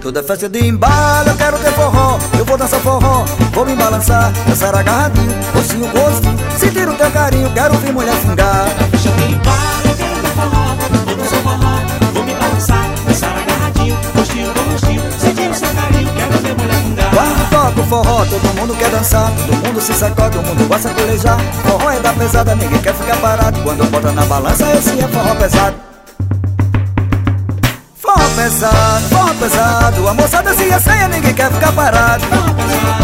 Tudo é festa de embalo, eu quero ter forró. Eu vou dançar forró, vou me balançar, dançar agarradinho, gostinho, gostinho, sentir o teu carinho, quero ouvir mulher fungar. Festa de embalo, eu quero ter forró. Vou dançar forró, vou me balançar, dançar agarradinho, gostinho, gostinho, sentir o seu carinho, quero ver mulher fungar. Quando toca o forró, todo mundo quer dançar, todo mundo se sacode, todo mundo gosta de colejar. Forró é da pesada, ninguém quer ficar parado. Quando bota na balança, esse é forró pesado. Forró pesado, a moçada se assanha, ninguém quer ficar parado. Forró pesado,